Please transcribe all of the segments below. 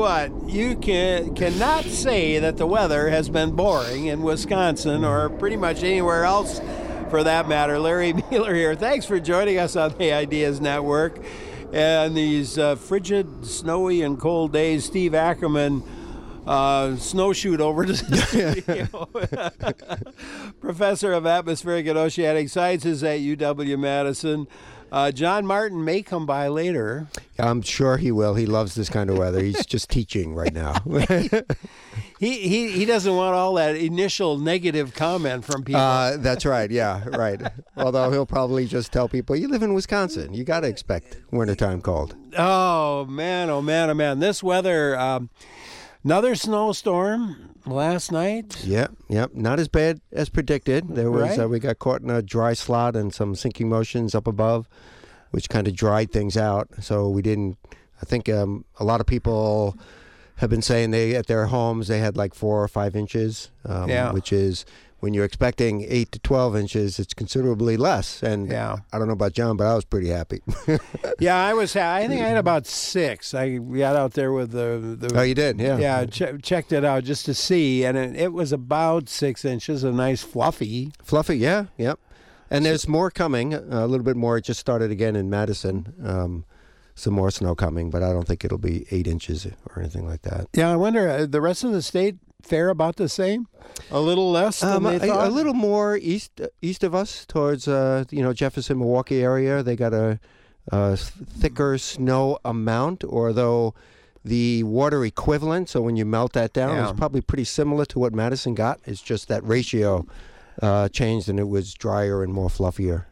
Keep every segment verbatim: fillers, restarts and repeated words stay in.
what, you can cannot say that the weather has been boring in Wisconsin or pretty much anywhere else for that matter. Larry Mueller here. Thanks for joining us on the Ideas Network. And these uh, frigid, snowy, and cold days, Steve Ackerman uh, snowshoed over to the studio. Professor of Atmospheric and Oceanic Sciences at U W-Madison. Uh, John Martin may come by later. I'm sure he will. He loves this kind of weather. He's just teaching right now. he, he he doesn't want all that initial negative comment from people. Uh, that's right. Yeah, right. Although he'll probably just tell people, you live in Wisconsin. You got to expect wintertime cold. Oh, man. Oh, man. Oh, man. This weather, um, another snowstorm last night. Yep, yep. Not as bad as predicted. There was Right. uh, we got caught in a dry slot and some sinking motions up above, which kind of dried things out. So we didn't. I think um, a lot of people have been saying they at their homes they had like four or five inches, um, Yeah. which is when you're expecting eight to twelve inches, it's considerably less. And Yeah. I don't know about John, but I was pretty happy. Yeah, I was. I think I had about six. I got out there with the. the Oh, you did, yeah. Yeah, ch- checked it out just to see, and it, it was about six inches, a nice fluffy. Fluffy, yeah, yep. And there's more coming, uh, a little bit more. It just started again in Madison. Um, some more snow coming, but I don't think it'll be eight inches or anything like that. Yeah, I wonder, uh, the rest of the state fare about the same? A little less than Um, they a, thought? a little more east east of us, towards uh, you know Jefferson, Milwaukee area. They got a, a thicker snow amount, although the water equivalent, so when you melt that down, Yeah. is probably pretty similar to what Madison got. It's just that ratio uh, changed, and it was drier and more fluffier.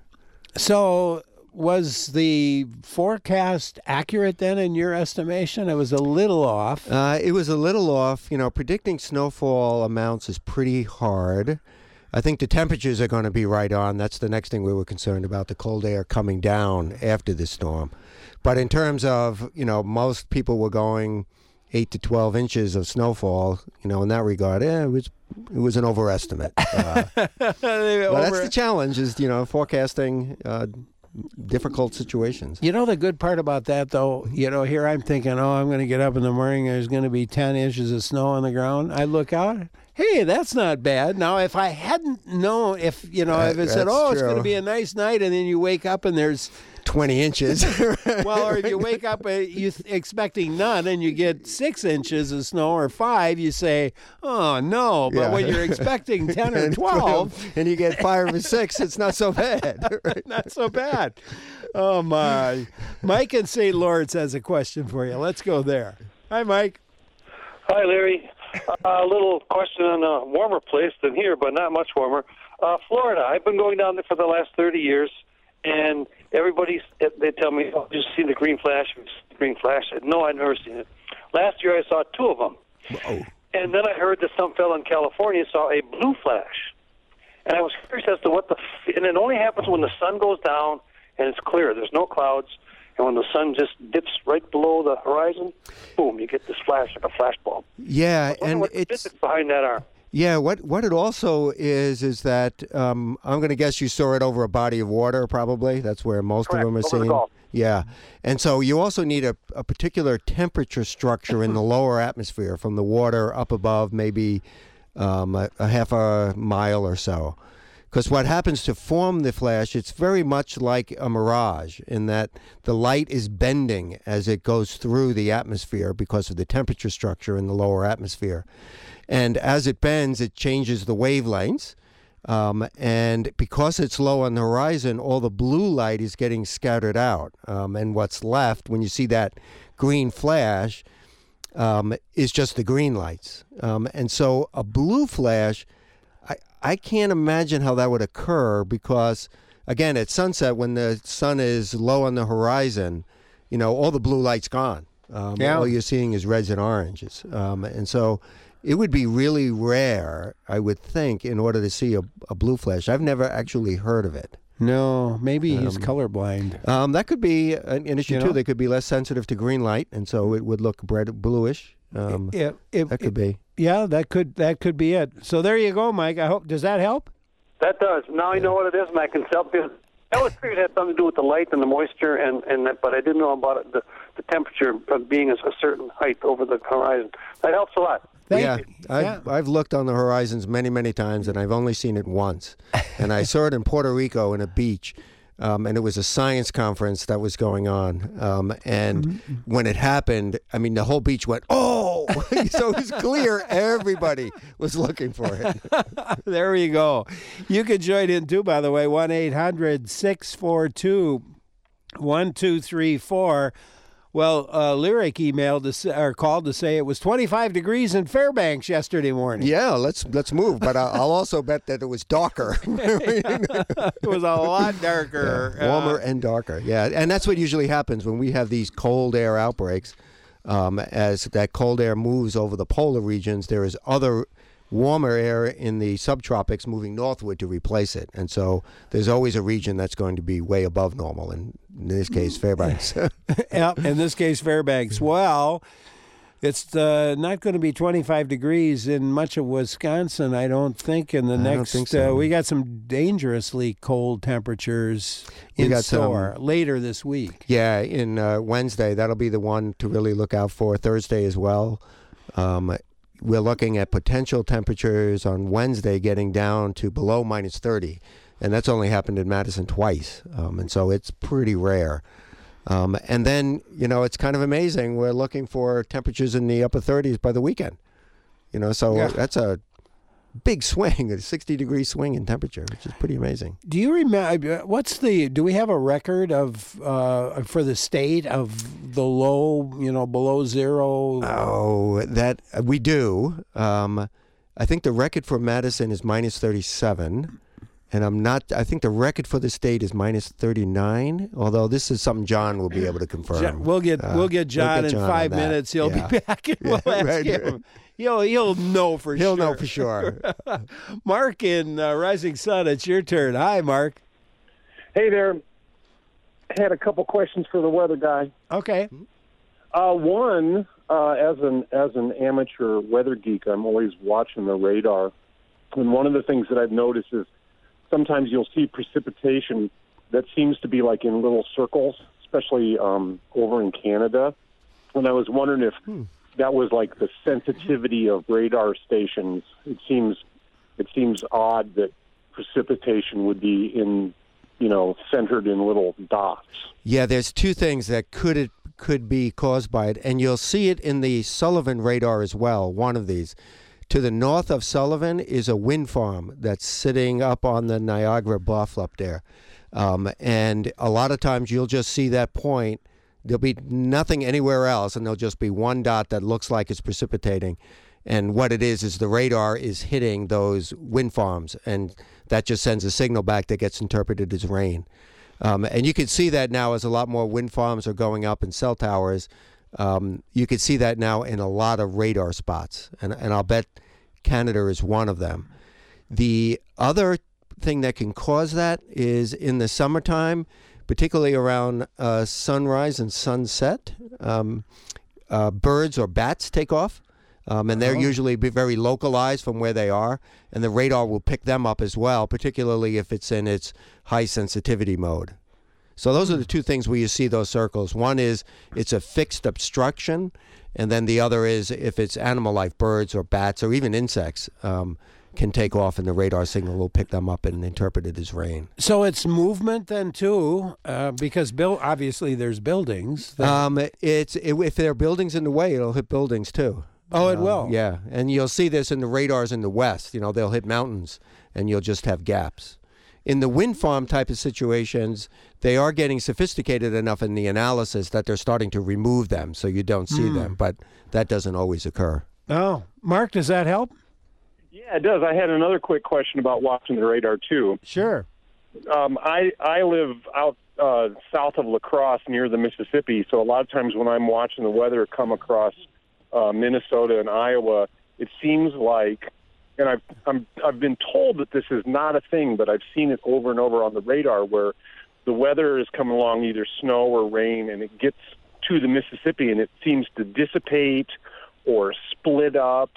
So was the forecast accurate then in your estimation? It was a little off. Uh, it was a little off. You know, predicting snowfall amounts is pretty hard. I think the temperatures are going to be right on. That's the next thing we were concerned about, the cold air coming down after the storm. But in terms of, you know, most people were going eight to twelve inches of snowfall, you know, in that regard, eh, it was it was an overestimate. Uh, but that's the challenge is, you know, forecasting uh, difficult situations. You know the good part about that, though? You know, here I'm thinking, oh, I'm going to get up in the morning, there's going to be ten inches of snow on the ground. I look out, hey, that's not bad. Now, if I hadn't known, if, you know, if it said, That's oh, it's true. going to be a nice night, and then you wake up and there's, twenty inches. well, or if you wake up uh, you th- expecting none and you get six inches of snow or five, you say, oh, no. But Yeah. when you're expecting ten or And twelve, and you get five or six, it's not so bad. Right? not so bad. Oh, my. Mike in Saint Lawrence has a question for you. Let's go there. Hi, Mike. Hi, Larry. Uh, a little question on a warmer place than here, but not much warmer. Uh, Florida. I've been going down there for the last thirty years, and everybody, they tell me, oh, you see the green flash, the green flash. I said, no, I've never seen it. Last year I saw two of them. Oh. And then I heard that some fellow in California saw a blue flash. And I was curious as to what the, f- and it only happens when the sun goes down and it's clear. There's no clouds. And when the sun just dips right below the horizon, boom, you get this flash like a flash bulb. Yeah, I wonder and what the it's physics behind that are. yeah. What what it also is is that um, I'm going to guess you saw it over a body of water. Probably that's where most Correct, of them are over the seen. Gulf. Yeah, and so you also need a, a particular temperature structure in the lower atmosphere from the water up above, maybe um, a, a half a mile or so. Because what happens to form the flash, it's very much like a mirage in that the light is bending as it goes through the atmosphere because of the temperature structure in the lower atmosphere. And as it bends, it changes the wavelengths. Um, and because it's low on the horizon, all the blue light is getting scattered out. Um, and what's left, when you see that green flash, um, is just the green lights. Um, and so a blue flash, I, I can't imagine how that would occur because, again, at sunset, when the sun is low on the horizon, you know, all the blue light's gone. Um, Yeah. All you're seeing is reds and oranges. Um, and so it would be really rare, I would think, in order to see a, a blue flash. I've never actually heard of it. No, maybe he's Um, colorblind. Um, that could be an, an issue, You too. know? They could be less sensitive to green light, and so it would look red, bluish. Um, It- it- that could be. Yeah, that could that could be it. So there you go, Mike. I hope does that help? That does. Now I know what it is, and I can tell, I always figured it had something to do with the light and the moisture, and, and that, but I didn't know about it, the, the temperature of being a, a certain height over the horizon. That helps a lot. Thank yeah, you. I've, Yeah. I've looked on the horizons many, many times, and I've only seen it once. And I saw it in Puerto Rico in a beach, um, and it was a science conference that was going on. Um, and Mm-hmm. when it happened, I mean, the whole beach went, oh! So it was clear everybody was looking for it. There you go. You could join in too, by the way, one eight hundred six four two one two three four. Well, uh, Lyric emailed to say, or called to say it was twenty-five degrees in Fairbanks yesterday morning. Yeah, let's let's move. But I'll I'll also bet that it was darker. It was a lot darker. Yeah, warmer Uh, and darker. Yeah, and that's what usually happens when we have these cold air outbreaks. Um, as that cold air moves over the polar regions, there is other warmer air in the subtropics moving northward to replace it. And so there's always a region that's going to be way above normal, and in this case, Fairbanks. Yep, in this case, Fairbanks. Well, it's uh, not going to be twenty-five degrees in much of Wisconsin, I don't think. In the I don't next, think so. uh, we got some dangerously cold temperatures We in got some- store later this week. Yeah, in uh, Wednesday, that'll be the one to really look out for. Thursday as well. Um, we're looking at potential temperatures on Wednesday getting down to below minus thirty. And that's only happened in Madison twice. Um, and so it's pretty rare. Um, and then, you know, it's kind of amazing. We're looking for temperatures in the upper thirties by the weekend. You know, so Yeah. that's a big swing, a sixty degree swing in temperature, which is pretty amazing. Do you remember what's the? Do we have a record of uh, for the state of the low? You know, below zero. Oh, that uh, we do. Um, I think the record for Madison is minus thirty-seven. And I'm not, I think the record for the state is minus thirty-nine, although this is something John will be able to confirm. Jo- we'll get Uh, we'll get John get in John on five that. minutes. He'll Yeah. be back and we'll Yeah, ask right. him. He'll he'll know for He'll sure. know for sure. Mark in uh, Rising Sun, it's your turn. Hi, Mark. Hey there. I had a couple questions for the weather guy. Okay. Uh, one, uh, as an as an amateur weather geek, I'm always watching the radar, and one of the things that I've noticed is sometimes you'll see precipitation that seems to be like in little circles, especially um, over in Canada. And I was wondering if Hmm. that was like the sensitivity of radar stations. It seems it seems odd that precipitation would be in, you know, centered in little dots. Yeah, there's two things that could it could be caused by it, and you'll see it in the Sullivan radar as well, one of these. To the north of Sullivan is a wind farm that's sitting up on the Niagara Bluff up there. Um, and a lot of times you'll just see that point. There'll be nothing anywhere else, and there'll just be one dot that looks like it's precipitating. And what it is is the radar is hitting those wind farms, and that just sends a signal back that gets interpreted as rain. Um, and you can see that now as a lot more wind farms are going up and cell towers. Um, you can see that now in a lot of radar spots, and, and I'll bet Canada is one of them. The other thing that can cause that is in the summertime, particularly around uh, sunrise and sunset, um, uh, birds or bats take off, um, and they're Oh. usually be very localized from where they are, and the radar will pick them up as well, particularly if it's in its high sensitivity mode. So those are the two things where you see those circles. One is it's a fixed obstruction, and then the other is if it's animal life, birds or bats or even insects um, can take off, and the radar signal will pick them up and interpret it as rain. So it's movement then too, uh, because build obviously there's buildings. that- Um, it's it, if there are buildings in the way, it'll hit buildings too. oh, it Um, will. Yeah, and you'll see this in the radars in the west. You know, they'll hit mountains, and you'll just have gaps. In the wind farm type of situations, they are getting sophisticated enough in the analysis that they're starting to remove them so you don't see them, but that doesn't always occur. Oh, Mark, does that help? Yeah, it does. I had another quick question about watching the radar too. Sure. Um, I I live out uh, south of La Crosse near the Mississippi, so a lot of times when I'm watching the weather come across uh, Minnesota and Iowa, it seems like, and I've I'm, I've been told that this is not a thing, but I've seen it over and over on the radar where the weather is coming along, either snow or rain, and it gets to the Mississippi and it seems to dissipate or split up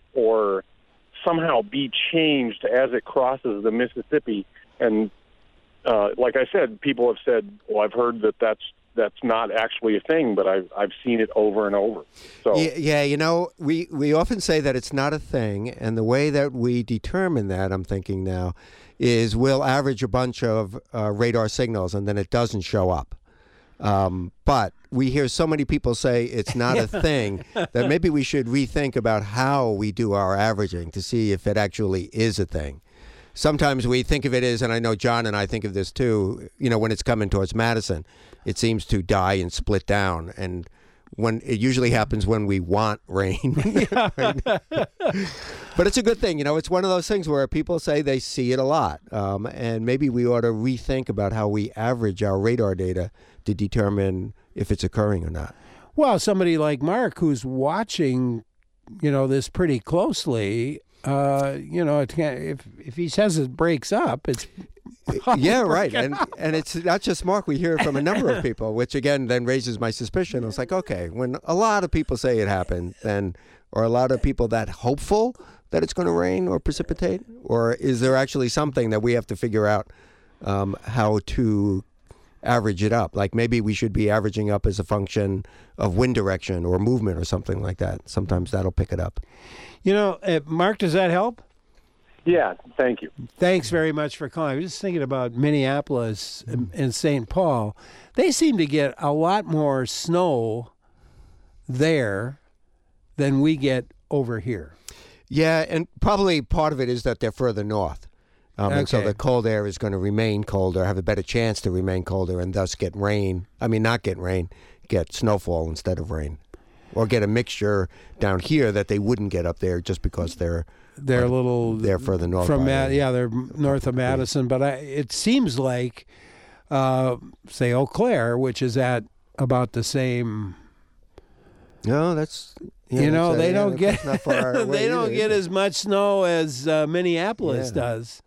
or somehow be changed as it crosses the Mississippi. And uh, like I said, people have said, well, I've heard that that's that's not actually a thing, but I've I've seen it over and over. So yeah, yeah, you know, we we often say that it's not a thing, and the way that we determine that, I'm thinking now, is we'll average a bunch of uh, radar signals, and then it doesn't show up. Um, but we hear so many people say it's not a thing that maybe we should rethink about how we do our averaging to see if it actually is a thing. Sometimes we think of it as, and I know John and I think of this too, you know, when it's coming towards Madison, it seems to die and split down. And when it usually happens when we want rain. But it's a good thing. You know, it's one of those things where people say they see it a lot. Um, and maybe we ought to rethink about how we average our radar data to determine if it's occurring or not. Well, somebody like Mark, who's watching, you know, this pretty closely, uh, you know, it can't, if if he says it breaks up, it's yeah, right. And and it's not just Mark. We hear it from a number of people, which again then raises my suspicion. It's like, okay, when a lot of people say it happened, then are a lot of people that hopeful that it's going to rain or precipitate, or is there actually something that we have to figure out um, how to average it up? Like maybe we should be averaging up as a function of wind direction or movement or something like that. Sometimes that'll pick it up. You know, uh, Mark, does that help? yeah, thank you. Thanks very much for calling. I was just thinking about Minneapolis and, and Saint Paul. They seem to get a lot more snow there than we get over here. Yeah, and probably part of it is that they're further north. Um, And so Okay. the cold air is going to remain colder, have a better chance to remain colder, and thus get rain. I mean, not get rain, get snowfall instead of rain. Or get a mixture down here that they wouldn't get up there just because they're They're a little they're further north. from by Ma- then. yeah, they're north of Madison, but I, it seems like, uh, say, Eau Claire, which is at about the same. No, that's yeah, you know, that's, uh, they yeah, don't that's get not far away they don't either, get is as much snow as uh, Minneapolis Yeah. does.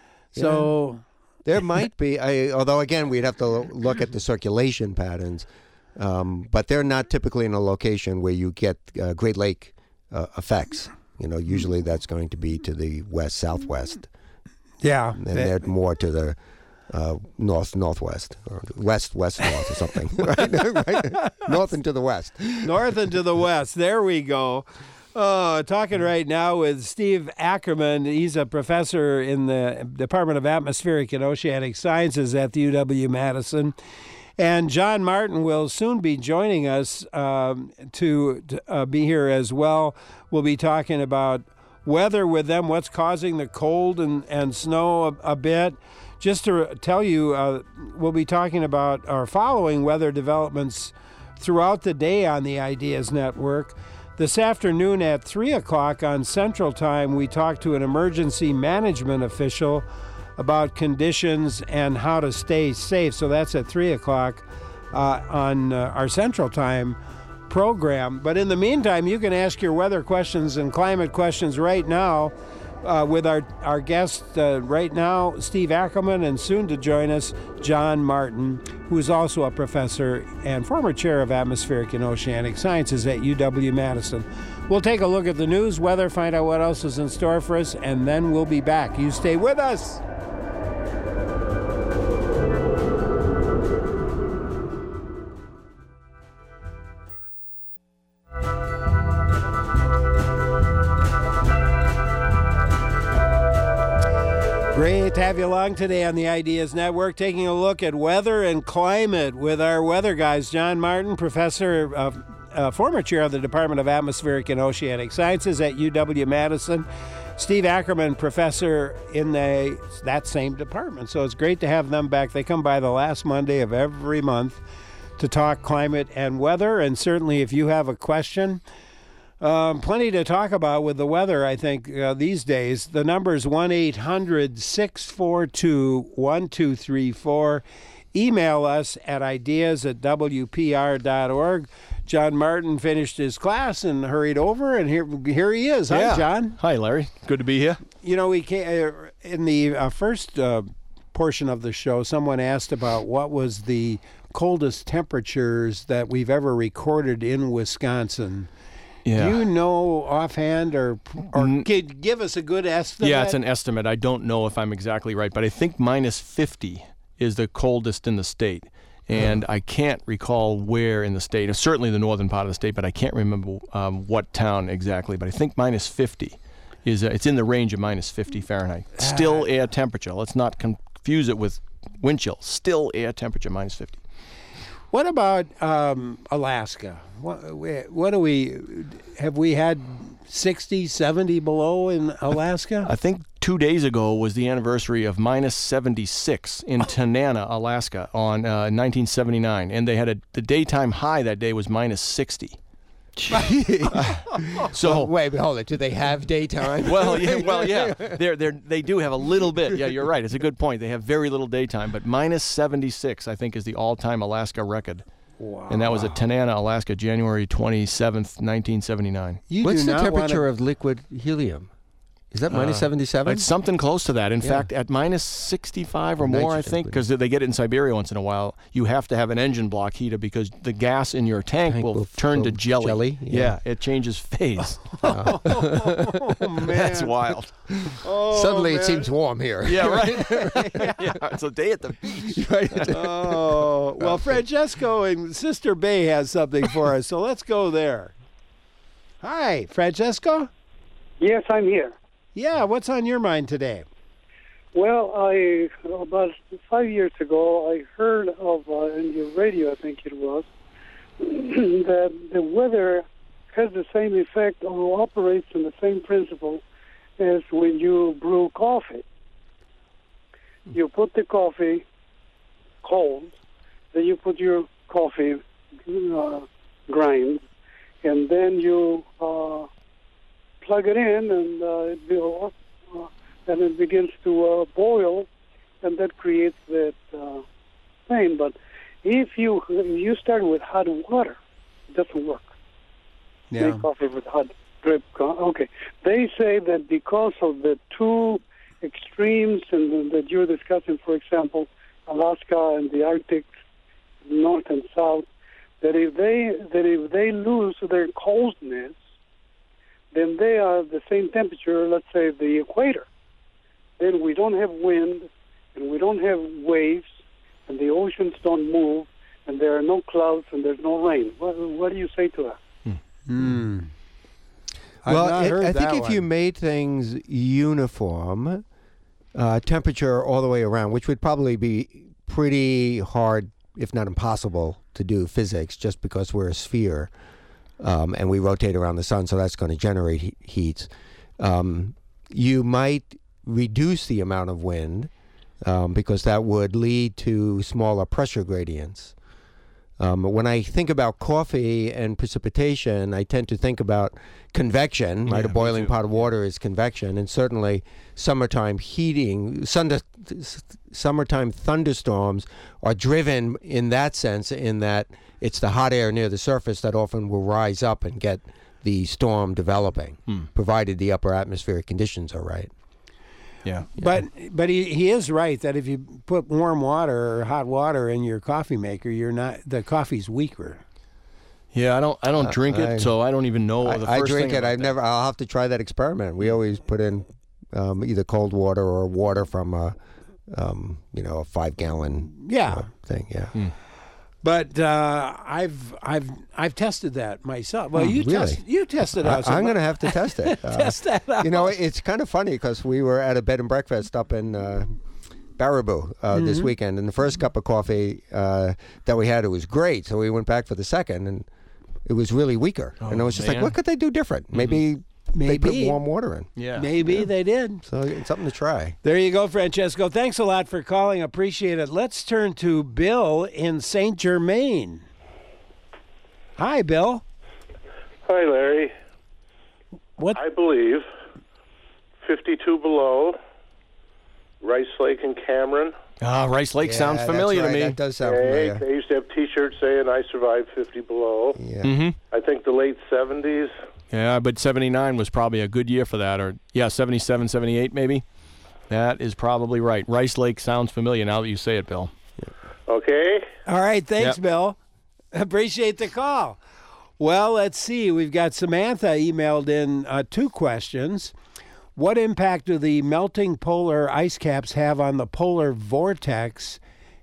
So There might be, I, although again, we'd have to lo- look at the circulation patterns, um, but they're not typically in a location where you get uh, Great Lake uh, effects. You know, usually that's going to be to the west southwest, yeah, and that- they're more to the uh, north northwest or west west north or something, right? right? North and to the west. north and to the west. There we go. Oh, talking right now with Steve Ackerman. He's a professor in the Department of Atmospheric and Oceanic Sciences at the U W-Madison. And John Martin will soon be joining us um, to, to uh, be here as well. We'll be talking about weather with them, what's causing the cold and, and snow a, a bit. Just to tell you, uh, we'll be talking about our following weather developments throughout the day on the Ideas Network. This afternoon at three o'clock on Central Time, we talked to an emergency management official about conditions and how to stay safe. So that's at three o'clock uh, on uh, our Central Time program. But in the meantime, you can ask your weather questions and climate questions right now uh, with our, our guest uh, right now, Steve Ackerman, and soon to join us, John Martin, who is also a professor and former chair of atmospheric and oceanic sciences at U W-Madison. We'll take a look at the news, weather, find out what else is in store for us, and then we'll be back. You stay with us. Great to have you along today on the Ideas Network, taking a look at weather and climate with our weather guys, John Martin, professor, of, uh, former chair of the Department of Atmospheric and Oceanic Sciences at U W-Madison, Steve Ackerman, professor in the, that same department. So it's great to have them back. They come by the last Monday of every month to talk climate and weather, and certainly if you have a question, Um, plenty to talk about with the weather, I think, uh, these days. The number is one eight hundred six four two one two three four. Email us at ideas at w p r dot org. John Martin finished his class and hurried over, and here here he is. Hi, Yeah. John. Hi, Larry. Good to be here. You know, we came, uh, in the uh, first uh, portion of the show, someone asked about what was the coldest temperatures that we've ever recorded in Wisconsin. Yeah. Do you know offhand, or or could give us a good estimate? Yeah, it's an estimate. I don't know if I'm exactly right, but I think minus fifty is the coldest in the state. And I can't recall where in the state. It's certainly the northern part of the state, but I can't remember um, what town exactly. But I think minus fifty is, uh, it's in the range of minus fifty Fahrenheit. Still air temperature. Let's not confuse it with wind chill. Still air temperature, minus fifty. What about um, Alaska? What, what do we, have we had sixty, seventy below in Alaska? I think two days ago was the anniversary of minus seventy-six in Tanana, Alaska, on uh, nineteen seventy-nine, and they had a the daytime high that day was minus sixty. So well, wait, hold it. Do they have daytime? well, yeah, well, yeah, they're they they do have a little bit. Yeah, you're right. It's a good point. They have very little daytime, but minus seventy-six, I think, is the all-time Alaska record. Wow. And that was at Tanana, Alaska, January twenty-seventh, nineteen seventy-nine. You What's do the not temperature wanna... of liquid helium? Is that minus Uh, seventy-seven? It's something close to that. In Yeah. fact, at minus sixty-five or more, I Nitrogen, think, because they get it in Siberia once in a while, you have to have an engine block heater because the gas in your tank, Tank will, will turn to go jelly. jelly? Yeah. Yeah. It changes phase. Oh, man. That's wild. Oh, Suddenly man. it seems warm here. Yeah, right. yeah, it's a day at the beach. Right. Oh, well, Francesco and Sister Bay has something for us, so let's go there. Hi, Francesco? Yes, I'm here. Yeah, what's on your mind today? Well, I about five years ago, I heard of uh, in the radio, I think it was, that the weather has the same effect or operates on the same principle as when you brew coffee. You put the coffee cold, then you put your coffee uh, grind, and then you uh, plug it in, and uh, it will, uh, and it begins to uh, boil, and that creates that uh, thing. But if you you start with hot water, it doesn't work. Yeah. Make coffee with hot drip. Co- okay, they say that because of the two extremes and that you're discussing, for example, Alaska and the Arctic, north and south, that if they that if they lose their coldness, then they are the same temperature, let's say the equator. Then we don't have wind, and we don't have waves, and the oceans don't move, and there are no clouds, and there's no rain. What, what do you say to that? Hmm. I've Well, not it, heard I think that if you one. made things uniform, uh, temperature all the way around, which would probably be pretty hard, if not impossible, to do physics, just because we're a sphere um, and we rotate around the sun, so that's going to generate he- heat. Um, you might reduce the amount of wind um, because that would lead to smaller pressure gradients. Um, when I think about coffee and precipitation, I tend to think about convection, right? Yeah, A me boiling too. pot of water is convection, and certainly summertime heating, thunder, summertime thunderstorms are driven in that sense, in that it's the hot air near the surface that often will rise up and get the storm developing, Hmm. provided the upper atmospheric conditions are right. Yeah. But but he, he is right that if you put warm water or hot water in your coffee maker, you're not the coffee's weaker. Yeah, I don't I don't Uh, drink I- it, so I don't even know I, the I first drink thing it. about I've that. never. I'll have to try that experiment. We always put in um, either cold water or water from a, um, you know, a five gallon Yeah, uh, thing. Yeah. Hmm. but uh, I've I've I've tested that myself. Well, Hmm, you really? test you tested I, out. some- I'm going to have to test it. Uh, test that out. you know, it's kind of funny because we were at a bed and breakfast up in uh, Baraboo uh, Mm-hmm. this weekend, and the first cup of coffee uh, that we had, it was great. So we went back for the second, and it was really weaker. and I Oh, was just man. like, what could they do different? Maybe, they Maybe. put warm water in. Yeah. Maybe they did. So it's something to try. There you go, Francesco. Thanks a lot for calling. Appreciate it. Let's turn to Bill in Saint Germain. Hi, Bill. Hi, Larry. What? I believe fifty-two below, Rice Lake and Cameron. Ah, Rice Lake Yeah, sounds that's familiar right. to me. That does sound Hey, familiar. they used to have T-shirts saying "I survived fifty below." Yeah. Mm-hmm. I think the late seventies. Yeah, but seventy-nine was probably a good year for that, or yeah, seventy-seven, seventy-eight maybe. That is probably right. Rice Lake sounds familiar now that you say it, Bill. Okay. All right. Thanks, Yep. Bill. Appreciate the call. Well, let's see. We've got Samantha emailed in uh, two questions. What impact do the melting polar ice caps have on the polar vortex,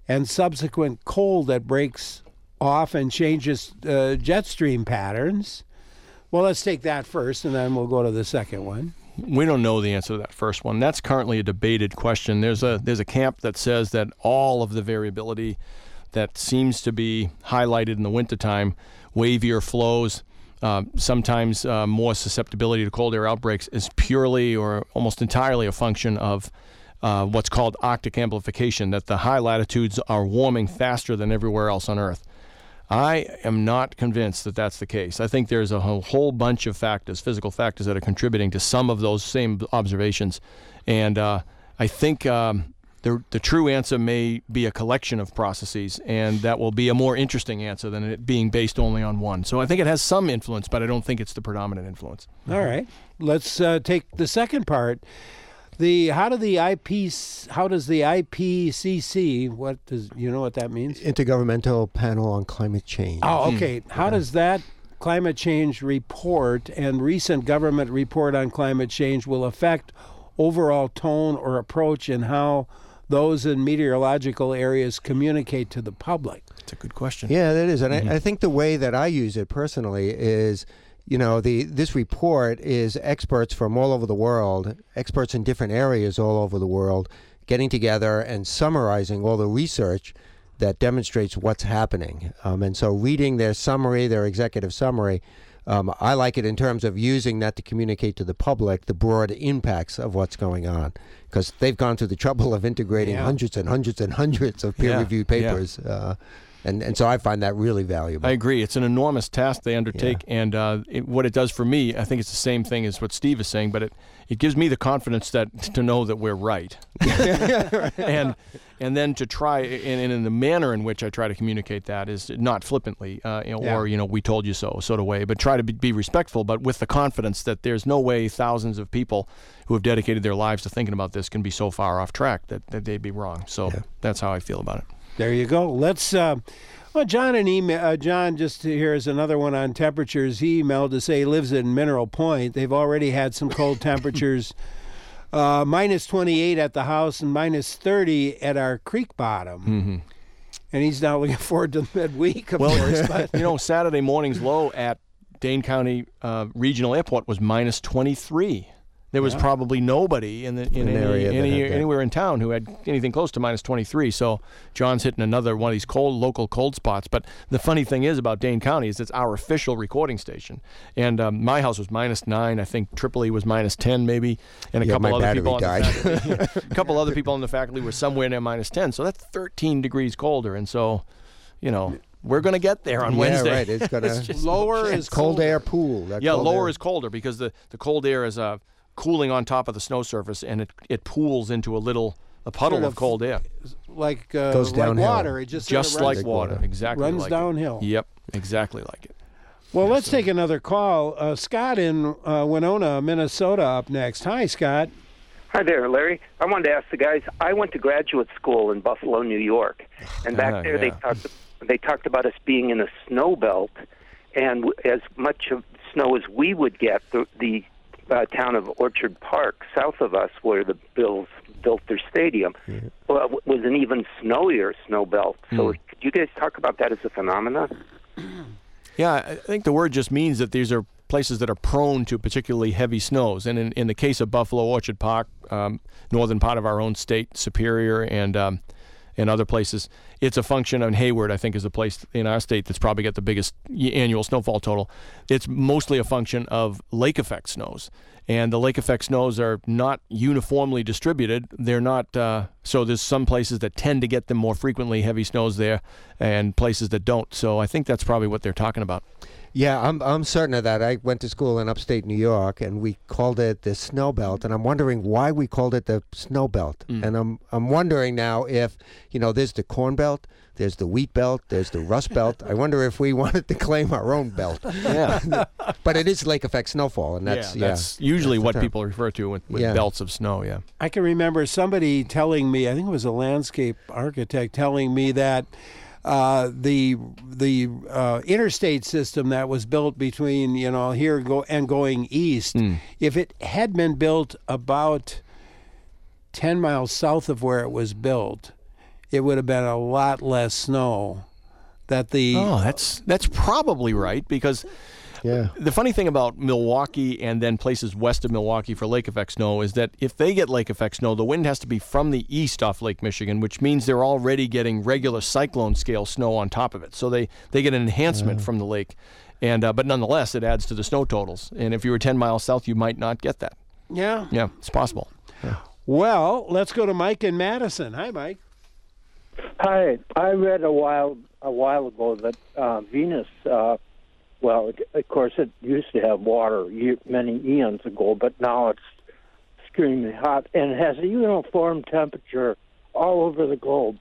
and subsequent cold that breaks off and changes uh, jet stream patterns. Well, let's take that first, and then we'll go to the second one. We don't know the answer to that first one. That's currently a debated question. There's a there's a camp that says that all of the variability that seems to be highlighted in the wintertime, wavier flows, uh, sometimes uh, more susceptibility to cold air outbreaks, is purely or almost entirely a function of uh, what's called Arctic amplification, that the high latitudes are warming faster than everywhere else on Earth. I am not convinced that that's the case. I think there's a whole, whole bunch of factors, physical factors, that are contributing to some of those same observations. And uh, I think um, the, the true answer may be a collection of processes, and that will be a more interesting answer than it being based only on one. So I think it has some influence, but I don't think it's the predominant influence. All right. Let's uh, take the second part. The how do the I P how does the I P C C, what does you know what that means? Intergovernmental Panel on Climate Change. Oh, okay. Hmm. How does that climate change report and recent government report on climate change will affect overall tone or approach in how those in meteorological areas communicate to the public? That's a good question. Yeah, that is. And Mm-hmm. I, I think the way that I use it personally is, you know, the this report is experts from all over the world, experts in different areas all over the world, getting together and summarizing all the research that demonstrates what's happening. Um, and so reading their summary, their executive summary, um, I like it in terms of using that to communicate to the public the broad impacts of what's going on. Because they've gone through the trouble of integrating Yeah. hundreds and hundreds and hundreds of peer-reviewed Yeah, yeah. papers. Uh, And, and so I find that really valuable. I agree. It's an enormous task they undertake, yeah. and uh, it, what it does for me, I think it's the same thing as what Steve is saying, but it, it gives me the confidence that to know that we're right, and and then to try, and, and in the manner in which I try to communicate that is not flippantly, uh, you know, Yeah. or you know, we told you so sort of way, but try to be, be respectful, but with the confidence that there's no way thousands of people who have dedicated their lives to thinking about this can be so far off track that, that they'd be wrong. So Yeah. that's how I feel about it. There you go. Let's. Uh, well, John, an email. Uh, John, just here is another one on temperatures. He emailed to say he lives in Mineral Point. They've already had some cold temperatures, uh, minus twenty-eight at the house and minus thirty at our creek bottom. Mm-hmm. And he's now looking forward to midweek, of Well, course. But you know, Saturday morning's low at Dane County uh, Regional Airport was minus twenty-three. There was Yeah. probably nobody in the in An any, area that any had that. anywhere in town who had anything close to minus twenty-three. So John's hitting another one of these cold local cold spots. But the funny thing is about Dane County is it's our official recording station. And um, my house was minus nine. I think Tripoli was minus ten maybe, and a Yeah, couple my other battery people on died. the faculty, a couple other people on the faculty were somewhere near minus ten. So that's thirteen degrees colder. And so, you know, we're going to get there on yeah, Wednesday. right. It's gonna It's just- lower is cold colder. air pool. That Yeah, cold lower air. is colder because the, the cold air is uh, cooling on top of the snow surface, and it, it pools into a little a puddle Sort of, of cold air, like uh, Goes like downhill. water. It just sort just of like runs, water, water. exactly runs like downhill. It. Yep, exactly like it. Well, let's take another call. Uh, Scott in uh, Winona, Minnesota, up next. Hi, Scott. Hi there, Larry. I wanted to ask the guys. I went to graduate school in Buffalo, New York, and back Ah, there they yeah. talked they talked about us being in a snow belt, and w- as much of snow as we would get, the, the uh, town of Orchard Park, south of us, where the Bills built their stadium, well, w- was an even snowier snow belt. So, Hmm. could you guys talk about that as a phenomenon? Yeah, I think the word just means that these are places that are prone to particularly heavy snows. And in, in the case of Buffalo, Orchard Park, um, northern part of our own state, Superior, and um, and other places, it's a function of Hayward, I think, is the place in our state that's probably got the biggest y- annual snowfall total. It's mostly a function of lake effect snows. And the lake effect snows are not uniformly distributed. They're not, uh, so there's some places that tend to get them more frequently, heavy snows there, and places that don't. So I think that's probably what they're talking about. Yeah, I'm I'm certain of that. I went to school in upstate New York, and we called it the snow belt. And I'm wondering why we called it the snow belt. Mm. And I'm I'm wondering now if, you know, there's the corn belt, there's the wheat belt, there's the rust belt. I wonder if we wanted to claim our own belt. Yeah. But it is lake effect snowfall, and that's yeah. that's usually that's the what term. people refer to with, with Yeah. belts of snow, yeah. I can remember somebody telling me, I think it was a landscape architect telling me that uh, the the uh, interstate system that was built between, you know, here go and going east, Mm. if it had been built about ten miles south of where it was built, it would have been a lot less snow. That the Oh, that's that's probably right, because Yeah. the funny thing about Milwaukee and then places west of Milwaukee for lake effect snow is that if they get lake effect snow, the wind has to be from the east off Lake Michigan, which means they're already getting regular cyclone scale snow on top of it. So they, they get an enhancement from the lake. And uh, but nonetheless, it adds to the snow totals. And if you were ten miles south, you might not get that. yeah. Yeah, it's possible. Well, let's go to Mike in Madison. Hi, Mike. Hi, I read a while a while ago that uh, Venus, uh, well, of course, it used to have water ye- many eons ago, but now it's extremely hot and it has a uniform temperature all over the globe.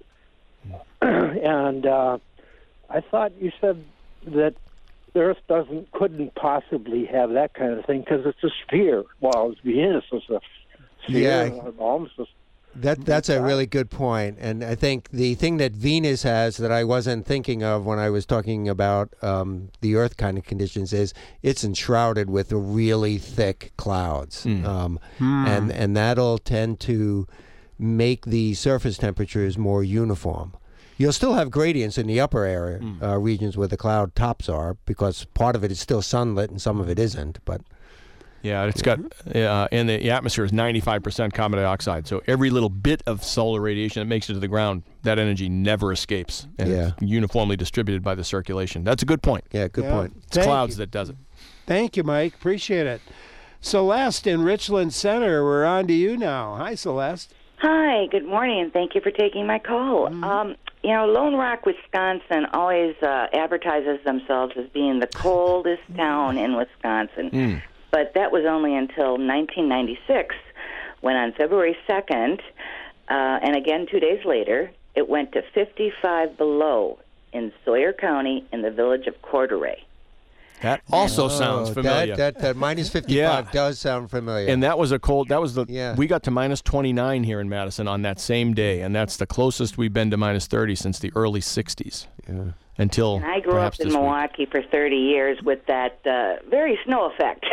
and uh, I thought you said that the Earth doesn't couldn't possibly have that kind of thing because it's a sphere, while Venus is a sphere, Yeah. almost a That that's a really good point, and I think the thing that Venus has that I wasn't thinking of when I was talking about um, the Earth kind of conditions is it's enshrouded with really thick clouds, um, and and that'll tend to make the surface temperatures more uniform. You'll still have gradients in the upper area uh, regions where the cloud tops are, because part of it is still sunlit and some of it isn't, but. Yeah, it's got, uh, and the atmosphere is ninety-five percent carbon dioxide. So every little bit of solar radiation that makes it to the ground, that energy never escapes. And Yeah. it's uniformly distributed by the circulation. That's a good point. Yeah, good Yeah. point. It's Thank clouds you. that does it. Thank you, Mike. Appreciate it. Celeste in Richland Center, we're on to you now. Hi, Celeste. Hi, good morning, and thank you for taking my call. Mm-hmm. Um, you know, Lone Rock, Wisconsin always uh, advertises themselves as being the coldest town in Wisconsin. Mm. But that was only until nineteen ninety-six, when on February second, uh, and again two days later, it went to fifty-five below in Sawyer County in the village of Corduray. That also sounds Oh, familiar. That, that, that minus fifty-five Yeah. does sound familiar. And that was a cold, that was the, Yeah. we got to minus twenty-nine here in Madison on that same day. And that's the closest we've been to minus thirty since the early sixties. Yeah. Until And I grew perhaps up in this week. Milwaukee for thirty years with that uh, very snow effect.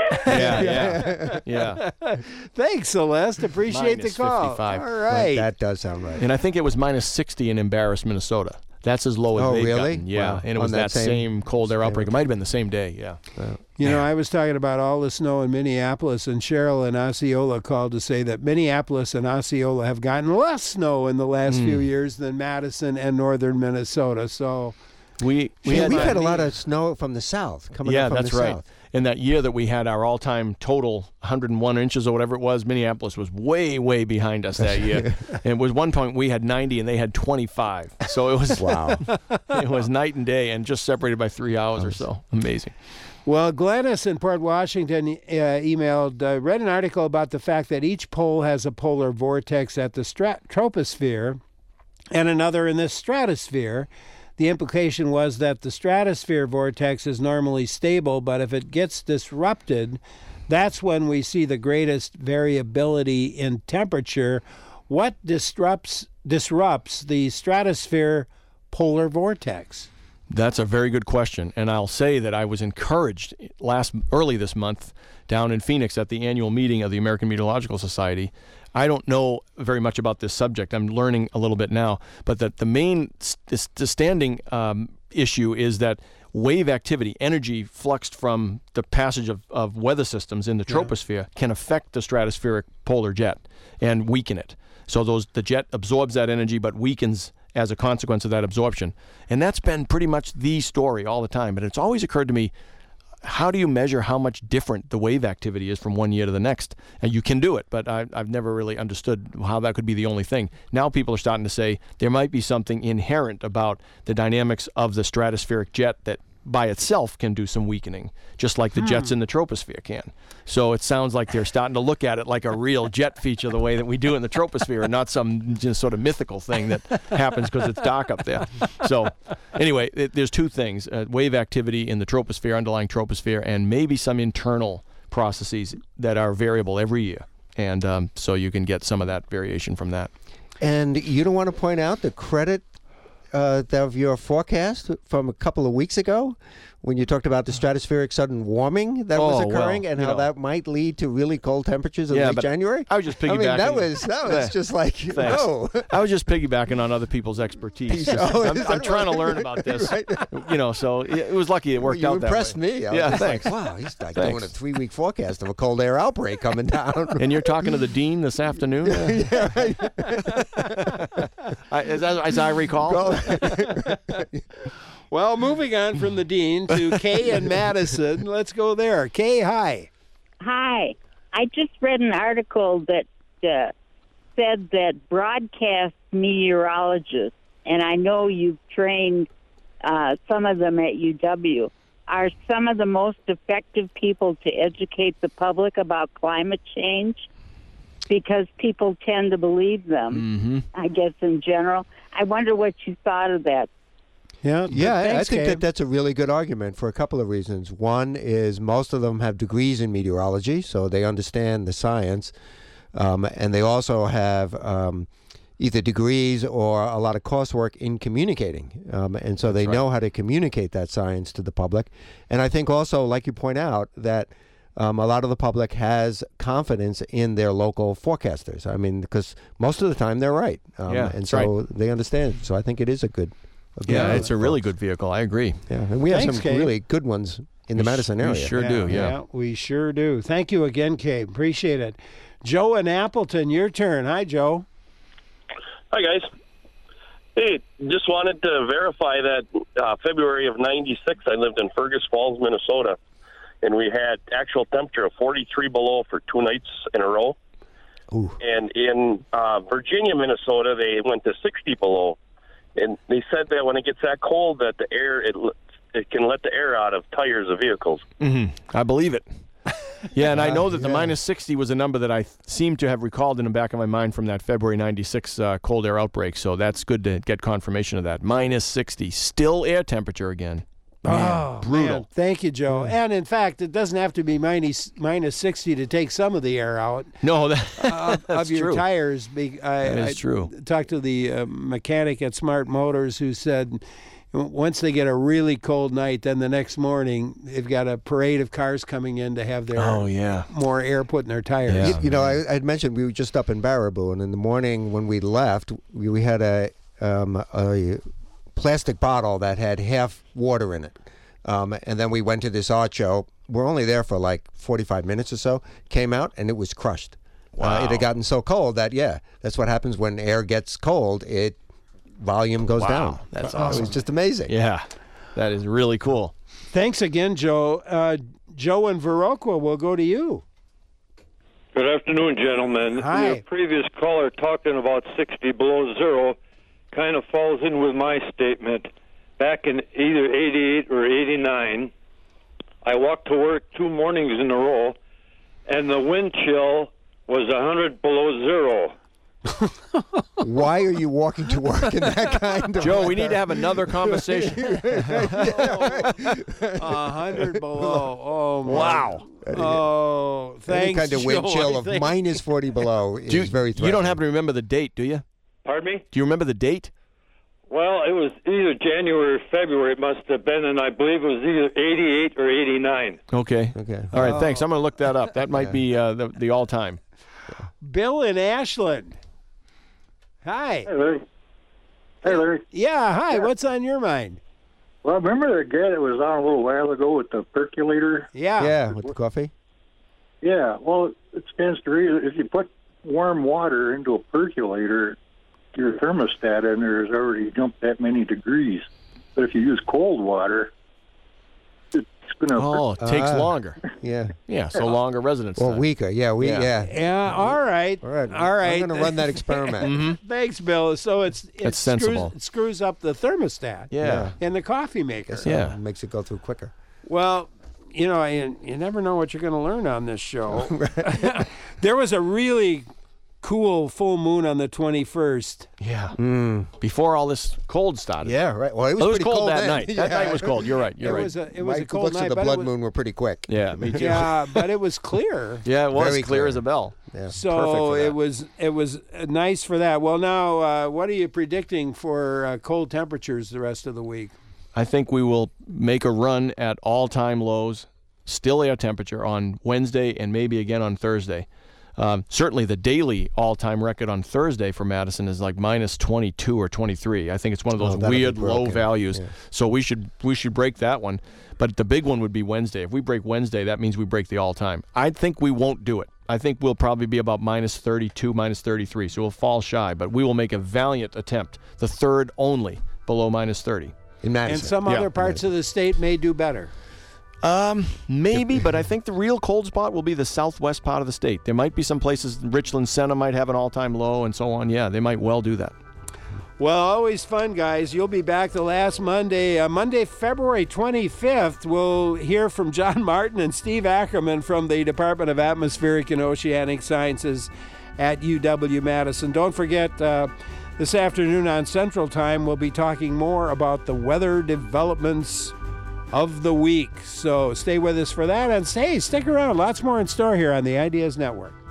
Yeah, yeah, yeah. Thanks, Celeste. Appreciate Minus the call. fifty-five. All Well, right. that does sound right. And I think it was minus sixty in Embarrass, Minnesota. That's as low as Oh, they've really? gotten. Yeah, Wow. and it On was that that, same, same- cold air outbreak. It might have been the same day, yeah. You know, I was talking about all the snow in Minneapolis, and Cheryl in Osceola called to say that Minneapolis and Osceola have gotten less snow in the last few years than Madison and northern Minnesota. So, We, we Yeah, had we've that- had a lot of snow from the south coming Yeah, up from that's the right. south. In that year that we had our all-time total one hundred one inches or whatever it was, Minneapolis was way, way behind us that year. And it was one point we had ninety and they had twenty-five. So it was Wow. it was night and day, and just separated by three hours or so. Amazing. well, Glennis in Port Washington uh, emailed, uh, read an article about the fact that each pole has a polar vortex at the strat- troposphere and another in the stratosphere. The implication was that the stratosphere vortex is normally stable, but if it gets disrupted, that's when we see the greatest variability in temperature. What disrupts disrupts the stratosphere polar vortex? That's a very good question, and I'll say that I was encouraged last early this month down in Phoenix at the annual meeting of the American Meteorological Society. I don't know very much about this subject. I'm learning a little bit now, but that the main st- the standing um, issue is that wave activity, energy fluxed from the passage of, of weather systems in the troposphere, can affect the stratospheric polar jet and weaken it. So those the jet absorbs that energy but weakens as a consequence of that absorption. And that's been pretty much the story all the time. But it's always occurred to me, how do you measure how much different the wave activity is from one year to the next? And you can do it, but I, I've never really understood how that could be the only thing. Now people are starting to say there might be something inherent about the dynamics of the stratospheric jet that by itself can do some weakening, just like the Hmm. jets in the troposphere can. So it sounds like they're starting to look at it like a real jet feature the way that we do in the troposphere and not some just sort of mythical thing that happens because it's dark up there. So anyway, it, there's two things, uh, wave activity in the troposphere, underlying troposphere, and maybe some internal processes that are variable every year. And um, so you can get some of that variation from that. And you don't want to point out the credit uh, of your forecast from a couple of weeks ago when you talked about the stratospheric sudden warming that was Oh, well, occurring and you how know. that might lead to really cold temperatures in Yeah, late but January? I was just I piggybacking. mean, that was that was just like, Thanks. whoa. I was just piggybacking on other people's expertise. Oh, I'm, is I'm that trying to right? learn about this. Right. You know, so it, it was lucky it worked you out that impressed way. me. I was Yeah, just thanks. like, wow, he's like Thanks. doing a three-week forecast of a cold air outbreak coming down. And you're talking to the dean this afternoon? Yeah, right. I, as, as I recall. Well, moving on from the Dean to Kay and Madison. Let's go there. Kay, hi. Hi. I just read an article that uh, said that broadcast meteorologists, and I know you've trained uh, some of them at U W, are some of the most effective people to educate the public about climate change because people tend to believe them, Mm-hmm. I guess, in general. I wonder what you thought of that. Yeah, Yeah, I- thanks, I think Kay. that that's a really good argument for a couple of reasons. One is most of them have degrees in meteorology, so they understand the science, um, and they also have um, either degrees or a lot of coursework in communicating, um, and so they That's right. know how to communicate that science to the public. And I think also, like you point out, that um, a lot of the public has confidence in their local forecasters. I mean, because most of the time they're right, um, Yeah, and that's so right. they understand. So I think it is a good. a good Yeah, uh, it's a really good vehicle. I agree. Yeah, and we Thanks, have some Kay. really good ones in the We sh- Madison we area. sure do, yeah. we sure do. Thank you again, Kay. Appreciate it. Joe and Appleton, your turn. Hi, Joe. Hi, guys. Hey, just wanted to verify that uh, February of ninety-six, I lived in Fergus Falls, Minnesota, and we had actual temperature of forty-three below for two nights in a row. Ooh. And in uh, Virginia, Minnesota, they went to sixty below. And they said that when it gets that cold, that the air, it, it can let the air out of tires of vehicles. Mm-hmm. I believe it. Yeah, and I know that the yeah. minus sixty was a number that I th- seem to have recalled in the back of my mind from that February ninety-six uh, cold air outbreak. So that's good to get confirmation of that. Minus sixty, still air temperature again. Oh, brutal. man. Thank you, Joe. And in fact, it doesn't have to be minus, minus sixty to take some of the air out No, that, of, that's of your true. tires. Be- I, That is I true. talked to the uh, mechanic at Smart Motors who said once they get a really cold night, then the next morning they've got a parade of cars coming in to have their Oh, yeah. more air put in their tires. Yeah. You, you know, I had mentioned we were just up in Baraboo, and in the morning when we left, we, we had a um, a plastic bottle that had half water in it. Um, and then we went to this art show. We're only there for like forty-five minutes or so. Came out, and it was crushed. Uh, it Wow. had gotten so cold that, yeah, that's what happens when air gets cold. It volume goes Wow, down. that's It awesome. was just amazing. Yeah, that is really cool. Thanks again, Joe. Uh, Joe and Viroqua, we'll go to you. Good afternoon, gentlemen. Hi. Your previous caller talking about sixty below zero kind of falls in with my statement. Back in either eighty-eight or eighty-nine, I walked to work two mornings in a row, and the wind chill was one hundred below zero. Why are you walking to work in that kind of Joe, we weather? need to have another conversation. A hundred below. Oh, my. Wow. Oh, thanks, Any kind of wind Joe. chill I of think- minus forty below is Do you, very threatening. you don't happen to remember the date, do you? Pardon me? Do you remember the date? Well, it was either January or February, it must have been, and I believe it was either eighty-eight or eighty-nine. Okay. Okay. All right, thanks. I'm going to look that up. That might be uh, the, the all-time. Bill in Ashland. Hi. Hey, Larry. Hey, Larry. Yeah, hi. What's on your mind? Well, remember the guy that was on a little while ago with the percolator? Yeah. Yeah, with the coffee. Yeah, well, it stands to reason if you put warm water into a percolator, your thermostat in there has already jumped that many degrees. But if you use cold water, it's going to... Oh, it takes Ah. longer. Yeah. Yeah, so longer residence Or time. weaker. Yeah, we Yeah. yeah. Yeah, all right. All right. All right. I'm going to run that experiment. Mm-hmm. Thanks, Bill. So it's it That's screws, sensible. it screws up the thermostat Yeah. and the coffee maker. So Yeah. it makes it go through quicker. Well, you know, you, you never know what you're going to learn on this show. There was a really cool full moon on the twenty-first. Yeah. Before all this cold started. Yeah, right. Well, it was Oh, it was pretty cold, cold that then. night. That Yeah. night was cold. You're right. You're it right. Was a, it was My a cold looks night. of the but blood it was, moon were pretty quick. Yeah, me too. Yeah, but it was clear. Yeah, it was Very clear clear. as a bell. Yeah. Perfect So for that. it was it was uh, nice for that. Well, now uh, what are you predicting for uh, cold temperatures the rest of the week? I think we will make a run at all-time lows, still air temperature on Wednesday and maybe again on Thursday. Um, certainly the daily all-time record on Thursday for Madison is like minus twenty-two or twenty-three. I think it's one of Oh, those that'll be weird low broken. values. Yeah. So we should we should break that one. But the big one would be Wednesday. If we break Wednesday, that means we break the all-time. I think we won't do it. I think we'll probably be about minus thirty-two, minus thirty-three. So we'll fall shy, but we will make a valiant attempt, the third only, below minus thirty. In Madison. And some Yeah. other parts of the state may do better. Um, maybe, but I think the real cold spot will be the southwest part of the state. There might be some places, Richland Center might have an all-time low and so on. Yeah, they might well do that. Well, always fun, guys. You'll be back the last Monday. Uh, Monday, February twenty-fifth, we'll hear from John Martin and Steve Ackerman from the Department of Atmospheric and Oceanic Sciences at U W-Madison. Don't forget, uh, this afternoon on Central Time, we'll be talking more about the weather developments of the week. So stay with us for that, and hey, stick around. Lots more in store here on the Ideas Network.